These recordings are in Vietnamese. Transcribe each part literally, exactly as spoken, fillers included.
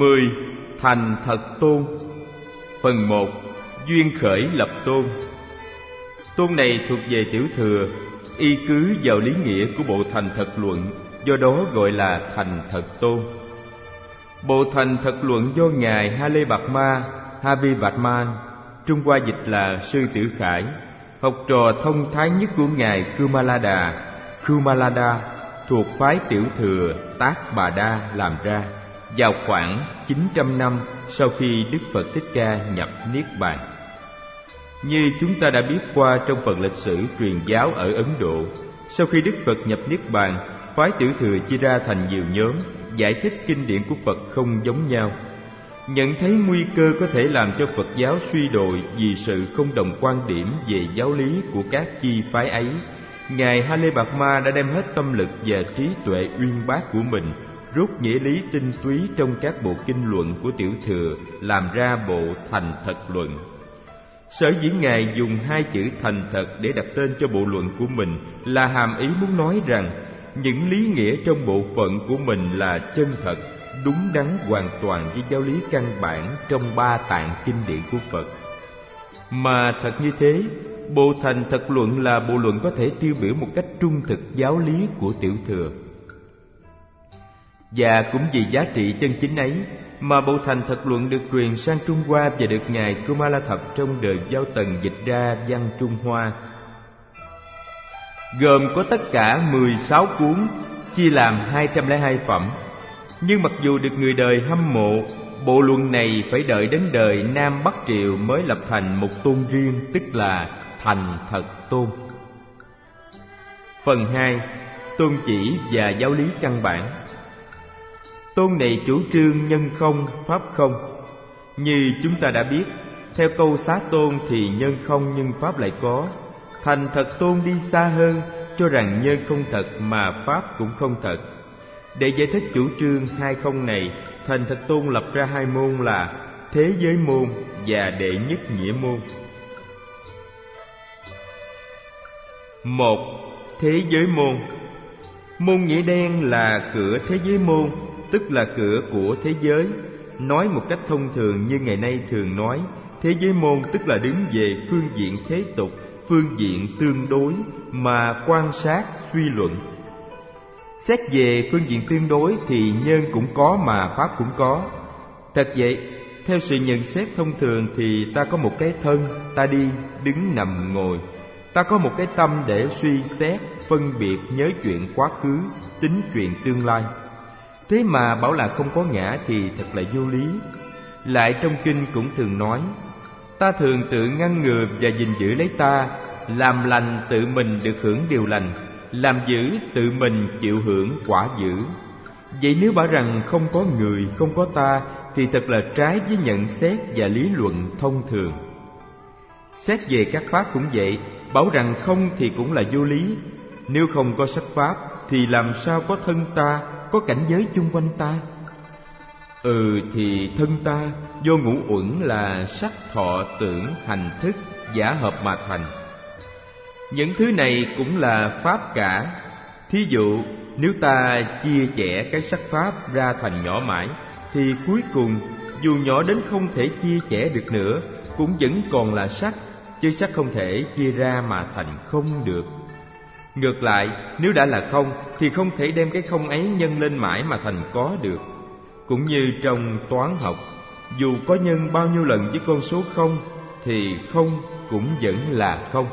Mười. Thành thật tôn. Phần một. Duyên khởi lập tôn. Tôn này thuộc về Tiểu Thừa, y cứ vào lý nghĩa của bộ Thành Thật Luận, do đó gọi là Thành Thật Tôn. Bộ Thành Thật Luận do Ngài Halebhadma Habibadman, Trung Hoa dịch là Sư Tử Khải, học trò thông thái nhất của Ngài Kumalada, Kumalada thuộc phái Tiểu Thừa Tác Bà Đa làm ra vào khoảng chín trăm năm sau khi Đức Phật Thích Ca nhập Niết Bàn. Như chúng ta đã biết qua trong phần lịch sử truyền giáo ở Ấn Độ, sau khi Đức Phật nhập Niết Bàn, phái Tiểu Thừa chia ra thành nhiều nhóm, giải thích kinh điển của Phật không giống nhau. Nhận thấy nguy cơ có thể làm cho Phật giáo suy đồi vì sự không đồng quan điểm về giáo lý của các chi phái ấy, Ngài Halebhadma đã đem hết tâm lực và trí tuệ uyên bác của mình, rút nghĩa lý tinh túy trong các bộ kinh luận của Tiểu Thừa, làm ra bộ Thành Thật Luận. Sở dĩ Ngài dùng hai chữ thành thật để đặt tên cho bộ luận của mình là hàm ý muốn nói rằng những lý nghĩa trong bộ phận của mình là chân thật, đúng đắn hoàn toàn với giáo lý căn bản trong ba tạng kinh điển của Phật. Mà thật như thế, bộ Thành Thật Luận là bộ luận có thể tiêu biểu một cách trung thực giáo lý của Tiểu Thừa. Và cũng vì giá trị chân chính ấy mà bộ Thành Thật Luận được truyền sang Trung Hoa và được Ngài Kumalathập trong đời Giao Tần dịch ra văn Trung Hoa, gồm có tất cả mười sáu cuốn, chia làm hai trăm lẻ hai phẩm. Nhưng mặc dù được người đời hâm mộ, bộ luận này phải đợi đến đời Nam Bắc Triều mới lập thành một tôn riêng, tức là Thành Thật Tôn. Phần hai. Tôn chỉ và giáo lý căn bản. Tôn này chủ trương nhân không, pháp không. Như chúng ta đã biết, theo câu Xá Tôn thì nhân không nhưng pháp lại có. Thành Thật Tôn đi xa hơn, cho rằng nhân không thật mà pháp cũng không thật. Để giải thích chủ trương hai không này, Thành Thật Tôn lập ra hai môn là Thế Giới Môn và Đệ Nhất Nghĩa Môn. Một. Thế Giới Môn. Môn nghĩa đen là cửa thế giới môn, tức là cửa của thế giới. Nói một cách thông thường như ngày nay thường nói, thế giới môn tức là đứng về phương diện thế tục, phương diện tương đối mà quan sát suy luận. Xét về phương diện tương đối thì nhân cũng có mà pháp cũng có. Thật vậy, theo sự nhận xét thông thường thì ta có một cái thân, ta đi, đứng, nằm, ngồi. Ta có một cái tâm để suy xét, phân biệt, nhớ chuyện quá khứ, tính chuyện tương lai. Thế mà bảo là không có ngã thì thật là vô lý. Lại trong kinh cũng thường nói, ta thường tự ngăn ngừa và gìn giữ lấy ta, làm lành tự mình được hưởng điều lành, làm dữ tự mình chịu hưởng quả dữ. Vậy nếu bảo rằng không có người, không có ta thì thật là trái với nhận xét và lý luận thông thường. Xét về các pháp cũng vậy, bảo rằng không thì cũng là vô lý. Nếu không có sắc pháp thì làm sao có thân ta, có cảnh giới chung quanh ta? Ừ thì thân ta do ngũ uẩn là sắc, thọ, tưởng, hành, thức giả hợp mà thành. Những thứ này cũng là pháp cả. Thí dụ nếu ta chia chẻ cái sắc pháp ra thành nhỏ mãi, thì cuối cùng dù nhỏ đến không thể chia chẻ được nữa, cũng vẫn còn là sắc, chứ sắc không thể chia ra mà thành không được. Ngược lại, nếu đã là không thì không thể đem cái không ấy nhân lên mãi mà thành có được. Cũng như trong toán học, dù có nhân bao nhiêu lần với con số không thì không cũng vẫn là không.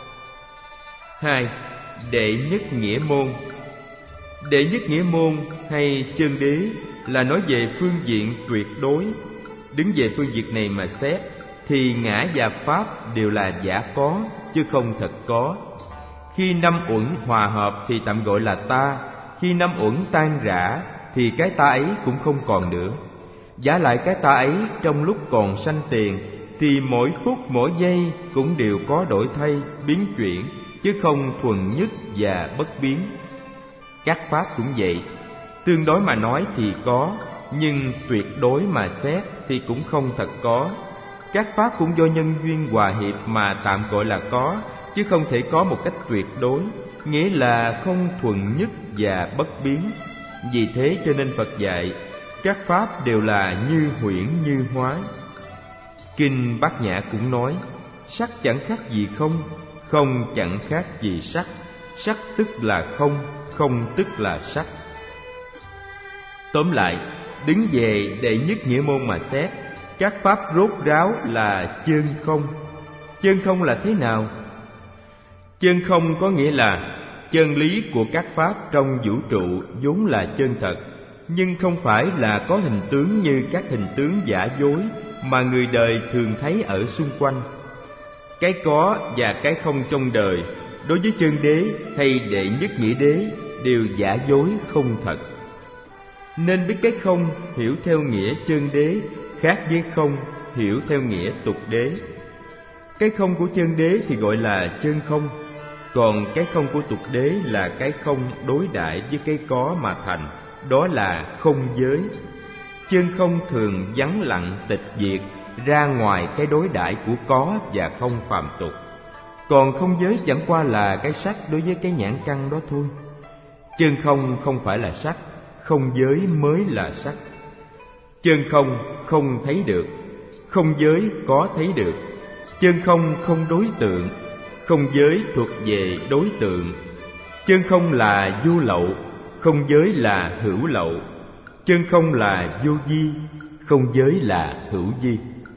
Hai. Đệ Nhất Nghĩa Môn. Đệ Nhất Nghĩa Môn hay chân đế là nói về phương diện tuyệt đối. Đứng về phương diện này mà xét thì ngã và pháp đều là giả có chứ không thật có. Khi năm uẩn hòa hợp thì tạm gọi là ta, khi năm uẩn tan rã thì cái ta ấy cũng không còn nữa. Giả lại cái ta ấy trong lúc còn sanh tiền thì mỗi phút mỗi giây cũng đều có đổi thay, biến chuyển, chứ không thuần nhất và bất biến. Các pháp cũng vậy, tương đối mà nói thì có, nhưng tuyệt đối mà xét thì cũng không thật có. Các pháp cũng do nhân duyên hòa hiệp mà tạm gọi là có, chứ không thể có một cách tuyệt đối, nghĩa là không thuần nhất và bất biến. Vì thế cho nên Phật dạy, các pháp đều là như huyễn như hóa. Kinh Bát Nhã cũng nói, sắc chẳng khác gì không, không chẳng khác gì sắc, sắc tức là không, không tức là sắc. Tóm lại, đứng về đệ nhất nghĩa môn mà xét, các pháp rốt ráo là chân không. Chân không là thế nào? Chân không có nghĩa là chân lý của các pháp trong vũ trụ vốn là chân thật, nhưng không phải là có hình tướng như các hình tướng giả dối mà người đời thường thấy ở xung quanh. Cái có và cái không trong đời, đối với chân đế hay đệ nhất nghĩa đế, đều giả dối không thật. Nên biết cái không hiểu theo nghĩa chân đế khác với không hiểu theo nghĩa tục đế. Cái không của chân đế thì gọi là chân không, còn cái không của tục đế là cái không đối đãi với cái có mà thành, đó là không giới. Chân không thường vắng lặng tịch diệt, ra ngoài cái đối đãi của có và không phàm tục. Còn không giới chẳng qua là cái sắc đối với cái nhãn căn đó thôi. Chân không không phải là sắc, không giới mới là sắc. Chân không không thấy được, không giới có thấy được. Chân không không đối tượng, không giới thuộc về đối tượng. Chân không là vô lậu, không giới là hữu lậu. Chân không là vô vi, không giới là hữu vi.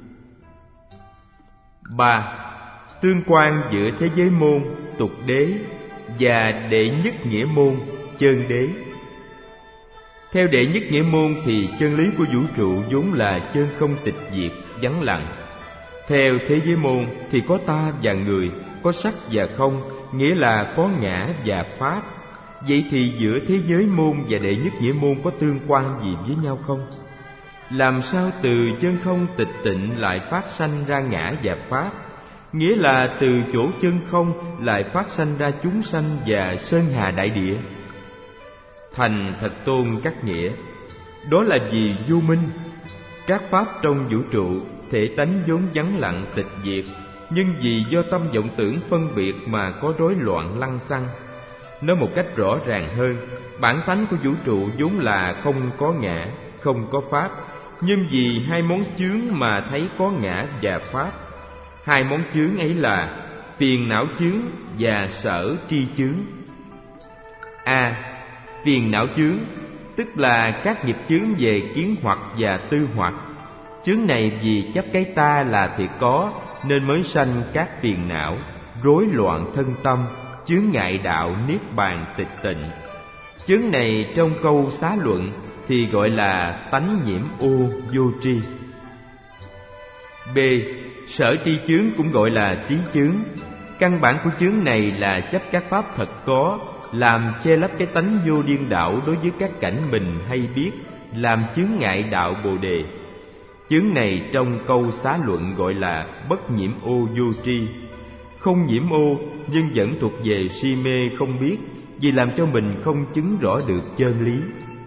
Ba. Tương quan giữa thế giới môn, tục đế và đệ nhất nghĩa môn, chân đế. Theo đệ nhất nghĩa môn thì chân lý của vũ trụ vốn là chân không tịch diệt, vắng lặng. Theo thế giới môn thì có ta và người, có sắc và không, nghĩa là có ngã và pháp. Vậy thì giữa thế giới môn và đệ nhất nghĩa môn có tương quan gì với nhau không? Làm sao từ chân không tịch tịnh lại phát sanh ra ngã và pháp? Nghĩa là từ chỗ chân không lại phát sanh ra chúng sanh và sơn hà đại địa. Thành Thật Tôn cắt nghĩa, đó là vì vô minh. Các pháp trong vũ trụ thể tánh vốn vắng lặng tịch diệt, nhưng vì do tâm vọng tưởng phân biệt mà có rối loạn lăng xăng. Nói một cách rõ ràng hơn, bản tánh của vũ trụ vốn là không có ngã, không có pháp, nhưng vì hai món chướng mà thấy có ngã và pháp. Hai món chướng ấy là phiền não chướng và sở tri chướng. A. À, phiền não chướng tức là các nghiệp chướng về kiến hoặc và tư hoặc. Chướng này vì chấp cái ta là thiệt có nên mới sanh các phiền não, rối loạn thân tâm, chướng ngại đạo niết bàn tịch tịnh. Chướng này trong câu Xá Luận thì gọi là tánh nhiễm ô vô tri. B. Sở tri chướng cũng gọi là trí chướng. Căn bản của chướng này là chấp các pháp thật có, làm che lấp cái tánh vô điên đảo đối với các cảnh mình hay biết, làm chướng ngại đạo Bồ Đề. Chướng này trong câu Xá Luận gọi là bất nhiễm ô vô tri. Không nhiễm ô nhưng vẫn thuộc về si mê không biết, vì làm cho mình không chứng rõ được chân lý.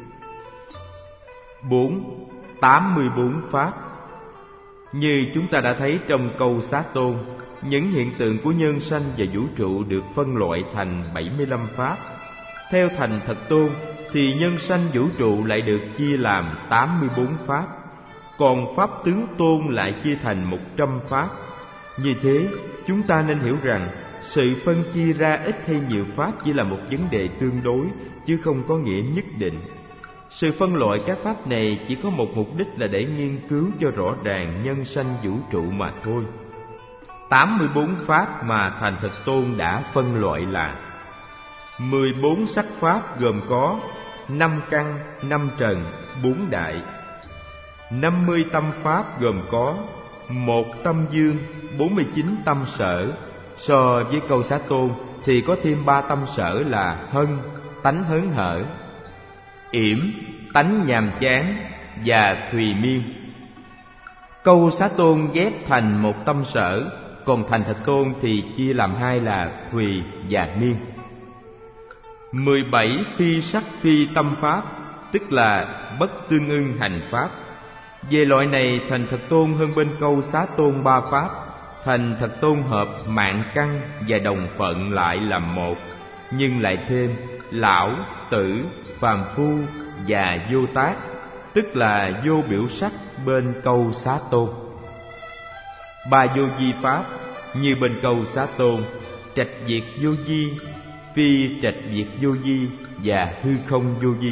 Bốn. Tám mươi bốn pháp. Như chúng ta đã thấy trong câu Xá Tôn, những hiện tượng của nhân sanh và vũ trụ được phân loại thành bảy mươi lăm pháp. Theo Thành Thật Tôn thì nhân sanh vũ trụ lại được chia làm tám mươi bốn pháp, còn pháp tướng tôn lại chia thành một trăm pháp. Như thế, chúng ta nên hiểu rằng sự phân chia ra ít hay nhiều pháp chỉ là một vấn đề tương đối, chứ không có nghĩa nhất định. Sự phân loại các pháp này chỉ có một mục đích là để nghiên cứu cho rõ ràng nhân sanh vũ trụ mà thôi. tám mươi bốn pháp mà Thành Thật Tôn đã phân loại là: mười bốn sắc pháp gồm có năm căn, năm trần, bốn đại. năm mươi tâm pháp gồm có một tâm dương, bốn mươi chín tâm sở. So với câu Xá Tôn thì có thêm ba tâm sở là hân, tánh hớn hở, yểm, tánh nhàm chán và thùy miên. Câu Xá Tôn ghép thành một tâm sở, còn Thành Thật Tôn thì chia làm hai là thùy và miên. Mười bảy phi sắc phi tâm pháp, tức là bất tương ưng hành pháp. Về loại này Thành Thật Tôn hơn bên câu Xá Tôn ba pháp. Thành Thật Tôn hợp mạng căn và đồng phận lại làm một, nhưng lại thêm lão, tử, phàm phu và vô tác. tức là vô biểu sắc bên câu Xá Tôn. Ba vô vi pháp như bên câu Xá Tôn, trạch diệt vô vi, phi trạch diệt vô vi và hư không vô vi.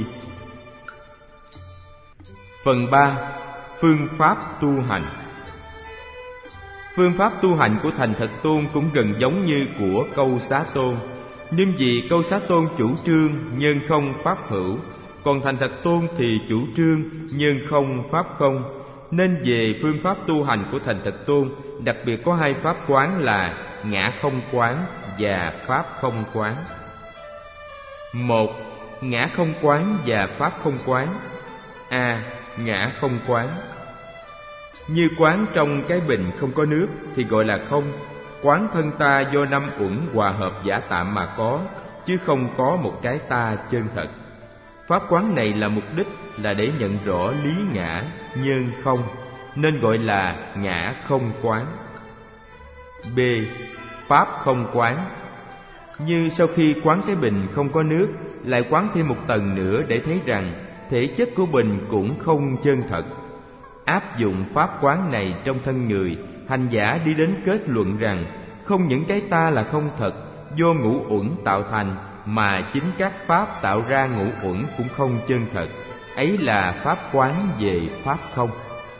Phần ba. Phương pháp tu hành. Phương pháp tu hành của Thành Thật Tôn cũng gần giống như của câu Xá Tôn. Nhưng vì câu Xá Tôn chủ trương nhân không pháp hữu, còn Thành Thật Tôn thì chủ trương nhân không pháp không, nên về phương pháp tu hành của Thành Thật Tôn đặc biệt có hai pháp quán là ngã không quán và pháp không quán. Một. Ngã không quán và pháp không quán. A. Ngã không quán. Như quán trong cái bình không có nước thì gọi là không. Quán thân ta do năm uẩn hòa hợp giả tạm mà có, chứ không có một cái ta chân thật. Pháp quán này là mục đích là để nhận rõ lý ngã, nhân không, nên gọi là ngã không quán. B. Pháp không quán. Như sau khi quán cái bình không có nước, lại quán thêm một tầng nữa để thấy rằng thể chất của bình cũng không chân thật. Áp dụng pháp quán này trong thân người, hành giả đi đến kết luận rằng không những cái ta là không thật, do ngũ uẩn tạo thành, mà chính các pháp tạo ra ngũ uẩn cũng không chân thật. Ấy là pháp quán về pháp không.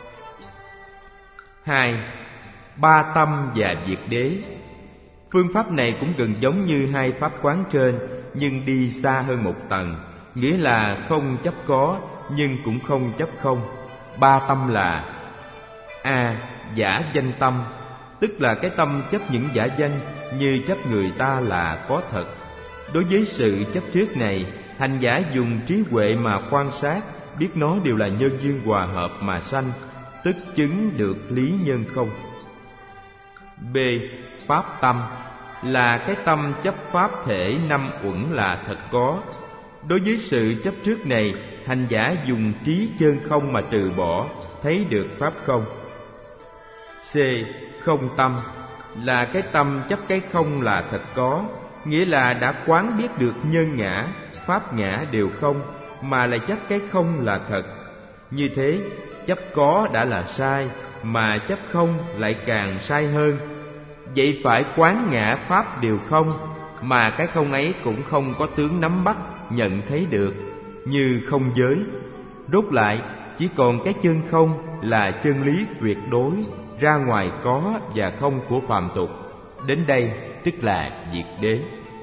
Hai. Ba tâm và diệt đế. Phương pháp này cũng gần giống như hai pháp quán trên, nhưng đi xa hơn một tầng, nghĩa là không chấp có nhưng cũng không chấp không. Ba tâm là: A. Giả danh tâm, tức là cái tâm chấp những giả danh, như chấp người ta là có thật. Đối với sự chấp trước này, hành giả dùng trí huệ mà quan sát, biết nó đều là nhân duyên hòa hợp mà sanh, tức chứng được lý nhân không. B. Pháp tâm là cái tâm chấp pháp thể năm uẩn là thật có. Đối với sự chấp trước này, hành giả dùng trí chân không mà trừ bỏ, thấy được pháp không. C. Không tâm là cái tâm chấp cái không là thật có, nghĩa là đã quán biết được nhân ngã, pháp ngã đều không, mà lại chấp cái không là thật. Như thế, chấp có đã là sai, mà chấp không lại càng sai hơn. Vậy phải quán ngã pháp đều không, mà cái không ấy cũng không có tướng nắm bắt, nhận thấy được, như không giới. Rốt lại, chỉ còn cái chân không là chân lý tuyệt đối, ra ngoài có và không của phàm tục. Đến đây tức là diệt đế.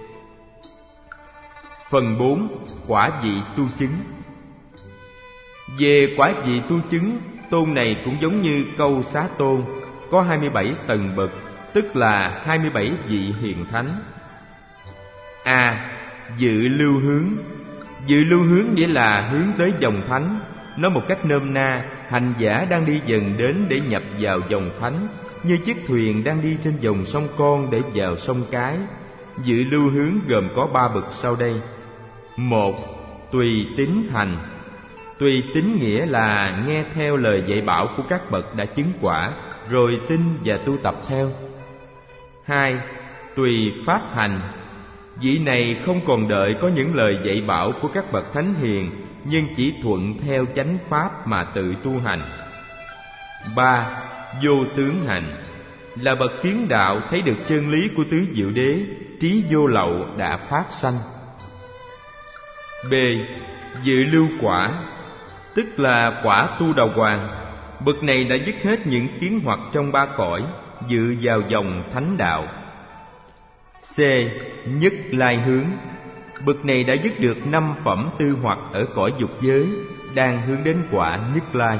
Phần bốn. Quả vị tu chứng. Về quả vị tu chứng, tôn này cũng giống như câu Xá Tôn, có hai mươi bảy tầng bậc, tức là hai mươi bảy vị hiền thánh. A. Dự lưu hướng. Dự lưu hướng nghĩa là hướng tới dòng thánh. Nói một cách nôm na, hành giả đang đi dần đến để nhập vào dòng thánh, như chiếc thuyền đang đi trên dòng sông Con để vào sông Cái. Dự lưu hướng gồm có ba bậc sau đây. Một. Tùy tín hành. Tùy tín nghĩa là nghe theo lời dạy bảo của các bậc đã chứng quả, rồi tin và tu tập theo. Hai. Tùy pháp hành. Vị này không còn đợi có những lời dạy bảo của các bậc thánh hiền, nhưng chỉ thuận theo chánh pháp mà tự tu hành. Ba. Vô tướng hành là bậc tiến đạo thấy được chân lý của tứ diệu đế, trí vô lậu đã phát sanh. B. Dự lưu quả, tức là quả tu đà hoàng. Bậc này đã dứt hết những kiến hoặc trong ba cõi, dự vào dòng thánh đạo. C. Nhất lai hướng. Bậc này đã dứt được năm phẩm tư hoặc ở cõi dục giới, đang hướng đến quả nhất lai.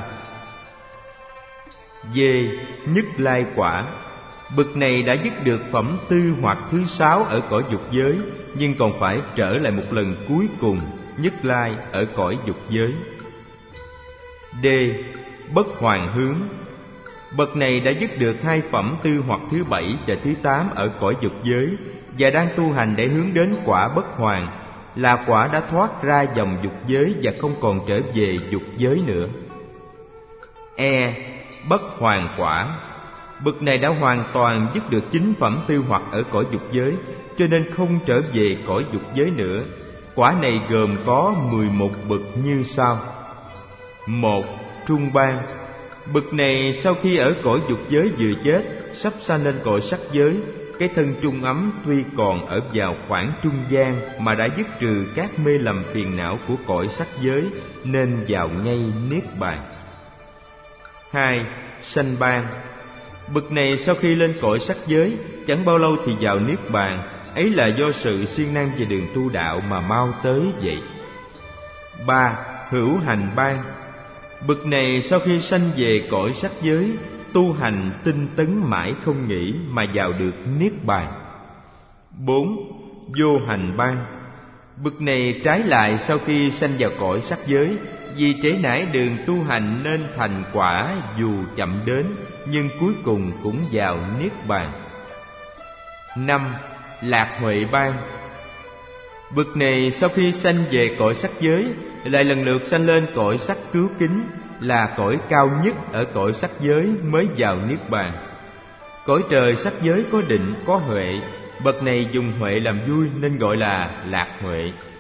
D. Nhất lai quả. Bậc này đã dứt được phẩm tư hoặc thứ sáu ở cõi dục giới, nhưng còn phải trở lại một lần cuối cùng, nhất lai ở cõi dục giới. D. Bất hoàn hướng. Bậc này đã dứt được hai phẩm tư hoặc thứ bảy và thứ tám ở cõi dục giới, và đang tu hành để hướng đến quả bất hoàn, là quả đã thoát ra dòng dục giới và không còn trở về dục giới nữa. E. Bất hoàn quả. Bậc này đã hoàn toàn dứt được chín phẩm tư hoặc ở cõi dục giới, cho nên không trở về cõi dục giới nữa. Quả này gồm có mười một bậc như sau. Một, trung ban. Bậc này sau khi ở cõi dục giới vừa chết, sắp sanh lên cõi sắc giới. Cái thân trung ấm tuy còn ở vào khoảng trung gian mà đã dứt trừ các mê lầm phiền não của cõi sắc giới, nên vào ngay niết bàn. Hai, sanh ban. Bậc này sau khi lên cõi sắc giới, chẳng bao lâu thì vào niết bàn. Ấy là do sự siêng năng về đường tu đạo mà mau tới vậy. Ba, hữu hành ban. Bậc này sau khi sanh về cõi sắc giới, tu hành tinh tấn mãi không nghỉ mà vào được niết bàn. Bốn, vô hành ban. Bậc này trái lại sau khi sanh vào cõi sắc giới, vì trễ nải đường tu hành nên thành quả dù chậm đến, nhưng cuối cùng cũng vào niết bàn. Năm, lạc huệ ban. Bậc này sau khi sanh về cõi sắc giới, lại lần lượt sanh lên cõi sắc cứu kính, là cõi cao nhất ở cõi sắc giới mới vào niết bàn. Cõi trời sắc giới có định, có huệ. Bậc này dùng huệ làm vui nên gọi là lạc huệ.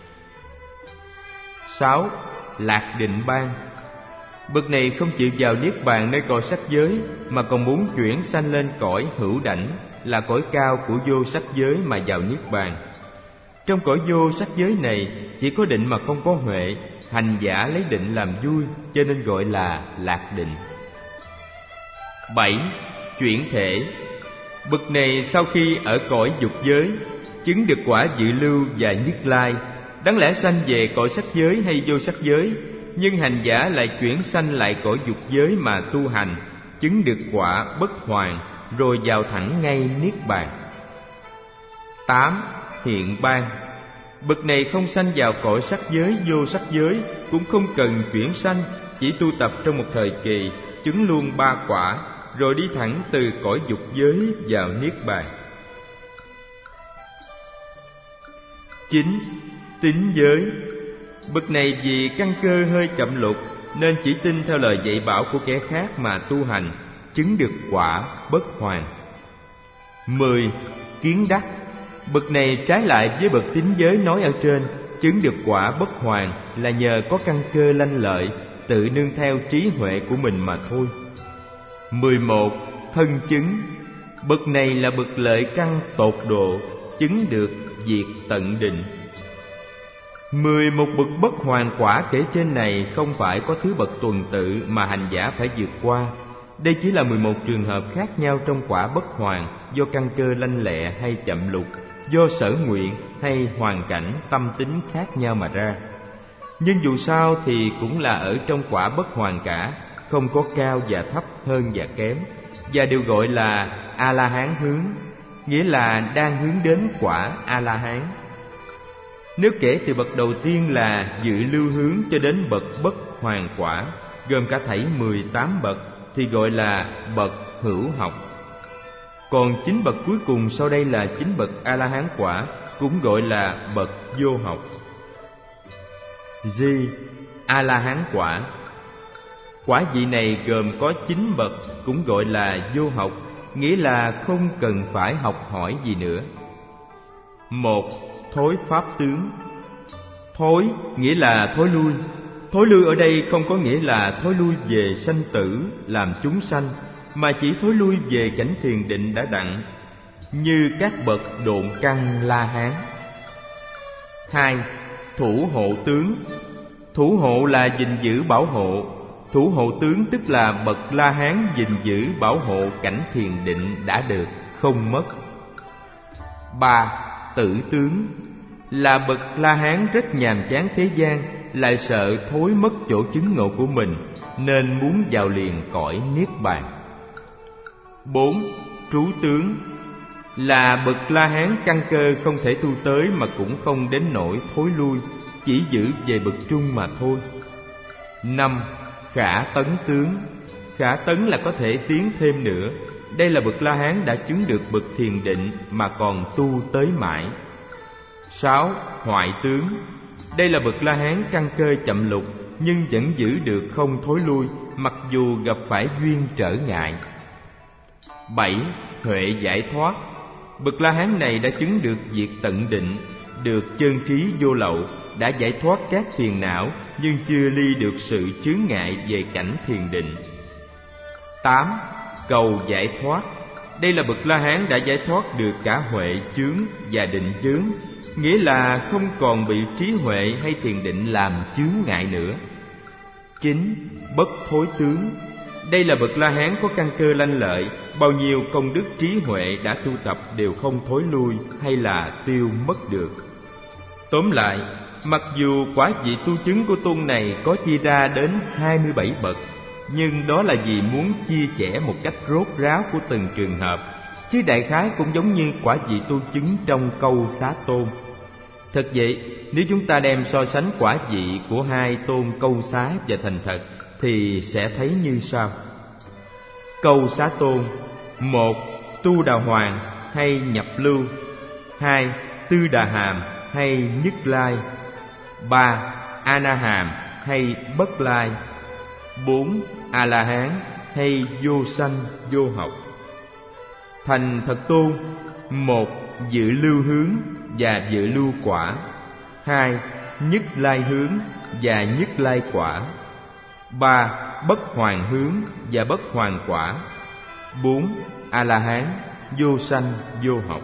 Sáu, lạc định ban. Bậc này không chịu vào niết bàn nơi cõi sắc giới, mà còn muốn chuyển sanh lên cõi hữu đảnh, là cõi cao của vô sắc giới mà vào niết bàn. Trong cõi vô sắc giới này chỉ có định mà không có huệ. Hành giả lấy định làm vui, cho nên gọi là lạc định. Bảy, chuyển thể. Bậc này sau khi ở cõi dục giới, chứng được quả dự lưu và nhất lai, đáng lẽ sanh về cõi sắc giới hay vô sắc giới, nhưng hành giả lại chuyển sanh lại cõi dục giới mà tu hành, chứng được quả bất hoàn, rồi vào thẳng ngay niết bàn. Tám, hiện ban. Bậc này không sanh vào cõi sắc giới, vô sắc giới, cũng không cần chuyển sanh, chỉ tu tập trong một thời kỳ, chứng luôn ba quả, rồi đi thẳng từ cõi dục giới vào niết bàn. Chín, tín giới. Bậc này vì căn cơ hơi chậm lục, nên chỉ tin theo lời dạy bảo của kẻ khác mà tu hành, chứng được quả bất hoàn. Mười, kiến đắc. Bậc này trái lại với bậc tín giới nói ở trên, chứng được quả bất hoàn là nhờ có căn cơ lanh lợi, tự nương theo trí huệ của mình mà thôi. Mười một, thân chứng. Bậc này là bậc lợi căn tột độ, chứng được diệt tận định. Mười một bậc bất hoàn quả kể trên này không phải có thứ bậc tuần tự mà hành giả phải vượt qua. Đây chỉ là mười một trường hợp khác nhau trong quả bất hoàn, do căn cơ lanh lẹ hay chậm lục, do sở nguyện hay hoàn cảnh tâm tính khác nhau mà ra. Nhưng dù sao thì cũng là ở trong quả bất hoàn cả, không có cao và thấp, hơn và kém, và đều gọi là A-la-hán hướng, nghĩa là đang hướng đến quả A-la-hán. Nếu kể từ bậc đầu tiên là dự lưu hướng cho đến bậc bất hoàn quả, gồm cả thảy mười tám bậc, thì gọi là bậc hữu học. Còn chín bậc cuối cùng sau đây là chín bậc A-la-hán quả, cũng gọi là bậc vô học. Di A-la-hán quả. Quả vị này gồm có chín bậc, cũng gọi là vô học, nghĩa là không cần phải học hỏi gì nữa. Một, thối pháp tướng. Thối nghĩa là thối lui. Thối lui ở đây không có nghĩa là thối lui về sanh tử làm chúng sanh, mà chỉ thối lui về cảnh thiền định đã đặng, như các bậc độn căn La Hán. Hai, thủ hộ tướng. Thủ hộ là gìn giữ bảo hộ. Thủ hộ tướng tức là bậc La Hán gìn giữ bảo hộ cảnh thiền định đã được, không mất. Ba, tử tướng. Là bậc La Hán rất nhàm chán thế gian, lại sợ thối mất chỗ chứng ngộ của mình, nên muốn vào liền cõi niết bàn. Bốn, trú tướng. Là bậc La Hán căn cơ không thể tu tới, mà cũng không đến nỗi thối lui, chỉ giữ về bậc trung mà thôi. Năm, khả tấn tướng. Khả tấn là có thể tiến thêm nữa. Đây là bậc La Hán đã chứng được bậc thiền định mà còn tu tới mãi. Sáu, hoại tướng. Đây là bậc La Hán căn cơ chậm lục, nhưng vẫn giữ được không thối lui, mặc dù gặp phải duyên trở ngại. Bảy, huệ giải thoát. Bậc La Hán này đã chứng được diệt tận định. được chân trí vô lậu, đã giải thoát các phiền não nhưng chưa ly được sự chướng ngại về cảnh thiền định. Tám. Cầu giải thoát. Đây là bậc La Hán đã giải thoát được cả huệ chướng và định chướng, nghĩa là không còn bị trí huệ hay thiền định làm chướng ngại nữa. Chín. Bất thối tướng. Đây là bậc La Hán có căn cơ lanh lợi, bao nhiêu công đức trí huệ đã tu tập đều không thối lui hay là tiêu mất được. Tóm lại, mặc dù quả vị tu chứng của tôn này có chia ra đến hai mươi bảy bậc, nhưng đó là vì muốn chia sẻ một cách rốt ráo của từng trường hợp, chứ đại khái cũng giống như quả vị tu chứng trong câu Xá Tôn. Thật vậy, nếu chúng ta đem so sánh quả vị của hai tôn Câu Xá và Thành Thật thì sẽ thấy như sau. Câu Xá Tôn: một. Tu Đà Hoàng hay Nhập Lưu. Hai. Tư Đà Hàm hay Nhất Lai. Ba. A Na Hàm hay Bất Lai. Bốn. A La Hán hay Vô Sanh Vô Học. Thành Thật Tôn: một. Dự lưu hướng và dự lưu quả. Hai. Nhất lai hướng và nhất lai quả. Ba. Bất hoàn hướng và bất hoàn quả. Bốn. A La Hán, vô sanh vô học.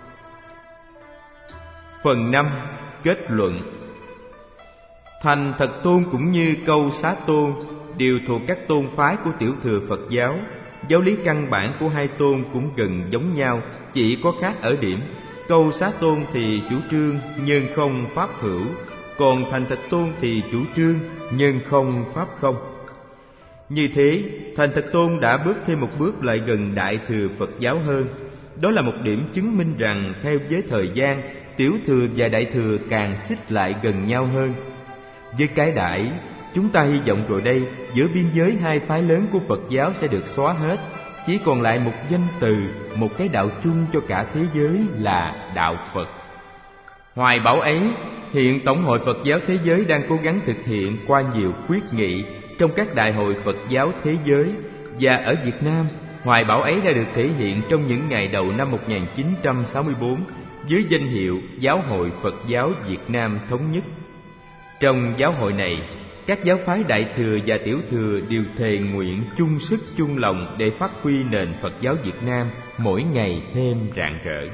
Phần năm. Kết luận. Thành Thật Tôn cũng như Câu Xá Tôn đều thuộc các tôn phái của Tiểu thừa Phật giáo. Giáo lý căn bản của hai tôn cũng gần giống nhau, chỉ có khác ở điểm Câu Xá Tôn thì chủ trương nhân không pháp hữu, còn Thành Thật Tôn thì chủ trương nhân không pháp không. Như thế, Thành Thật Tôn đã bước thêm một bước lại gần Đại thừa Phật giáo hơn. Đó là một điểm chứng minh rằng theo với thời gian, Tiểu thừa và Đại thừa càng xích lại gần nhau hơn. Với cái đại, chúng ta hy vọng rồi đây, giữa biên giới hai phái lớn của Phật giáo sẽ được xóa hết, chỉ còn lại một danh từ, một cái đạo chung cho cả thế giới là đạo Phật. Hoài bão ấy, hiện Tổng hội Phật giáo thế giới đang cố gắng thực hiện qua nhiều quyết nghị trong các đại hội Phật giáo thế giới, và ở Việt Nam, hoài bão ấy đã được thể hiện trong những ngày đầu năm một nghìn chín trăm sáu mươi tư với danh hiệu Giáo hội Phật giáo Việt Nam Thống nhất. Trong giáo hội này, các giáo phái Đại thừa và Tiểu thừa đều thề nguyện chung sức chung lòng để phát huy nền Phật giáo Việt Nam mỗi ngày thêm rạng rỡ.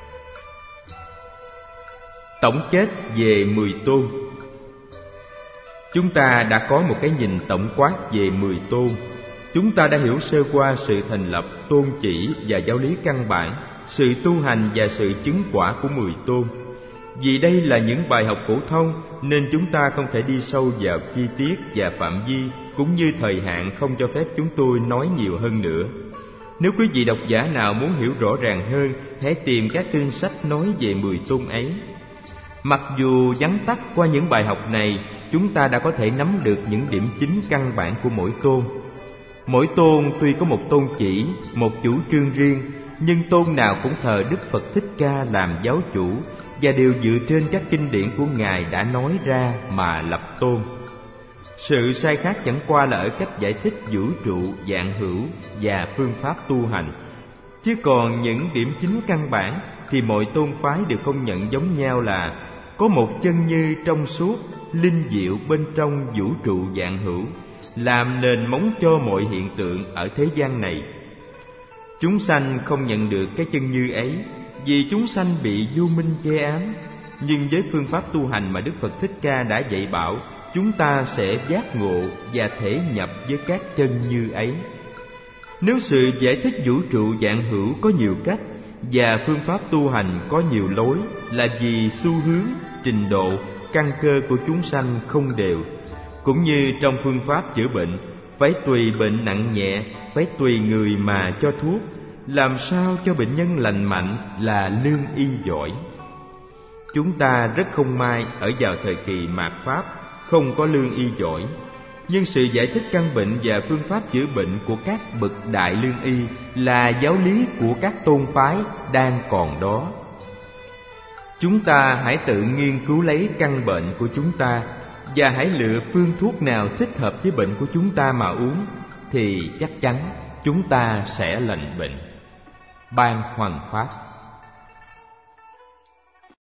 Tổng kết về mười tôn. Chúng ta đã có một cái nhìn tổng quát về mười tôn. Chúng ta đã hiểu sơ qua sự thành lập, tôn chỉ và giáo lý căn bản, sự tu hành và sự chứng quả của mười tôn. Vì đây là những bài học phổ thông nên chúng ta không thể đi sâu vào chi tiết và phạm vi, cũng như thời hạn không cho phép chúng tôi nói nhiều hơn nữa. Nếu quý vị độc giả nào muốn hiểu rõ ràng hơn, hãy tìm các kinh sách nói về mười tôn ấy. Mặc dù vắn tắt qua những bài học này, chúng ta đã có thể nắm được những điểm chính căn bản của mỗi tôn. Mỗi tôn tuy có một tôn chỉ, một chủ trương riêng, nhưng tôn nào cũng thờ Đức Phật Thích Ca làm giáo chủ, và đều dựa trên các kinh điển của Ngài đã nói ra mà lập tôn. Sự sai khác chẳng qua là ở cách giải thích vũ trụ, vạn hữu và phương pháp tu hành. Chứ còn những điểm chính căn bản thì mọi tôn phái đều công nhận giống nhau là có một chân như trong suốt, linh diệu bên trong vũ trụ vạn hữu, làm nền móng cho mọi hiện tượng ở thế gian này. Chúng sanh không nhận được cái chân như ấy, vì chúng sanh bị vô minh che ám. Nhưng với phương pháp tu hành mà Đức Phật Thích Ca đã dạy bảo, chúng ta sẽ giác ngộ và thể nhập với các chân như ấy. Nếu sự giải thích vũ trụ vạn hữu có nhiều cách và phương pháp tu hành có nhiều lối, là vì xu hướng, trình độ, căn cơ của chúng sanh không đều. Cũng như trong phương pháp chữa bệnh, phải tùy bệnh nặng nhẹ, phải tùy người mà cho thuốc. Làm sao cho bệnh nhân lành mạnh là lương y giỏi. Chúng ta rất không may ở vào thời kỳ mạt Pháp, không có lương y giỏi. Nhưng sự giải thích căn bệnh và phương pháp chữa bệnh của các bậc đại lương y là giáo lý của các tôn phái đang còn đó. Chúng ta hãy tự nghiên cứu lấy căn bệnh của chúng ta, và hãy lựa phương thuốc nào thích hợp với bệnh của chúng ta mà uống, thì chắc chắn chúng ta sẽ lành bệnh. Ban Hoằng Pháp.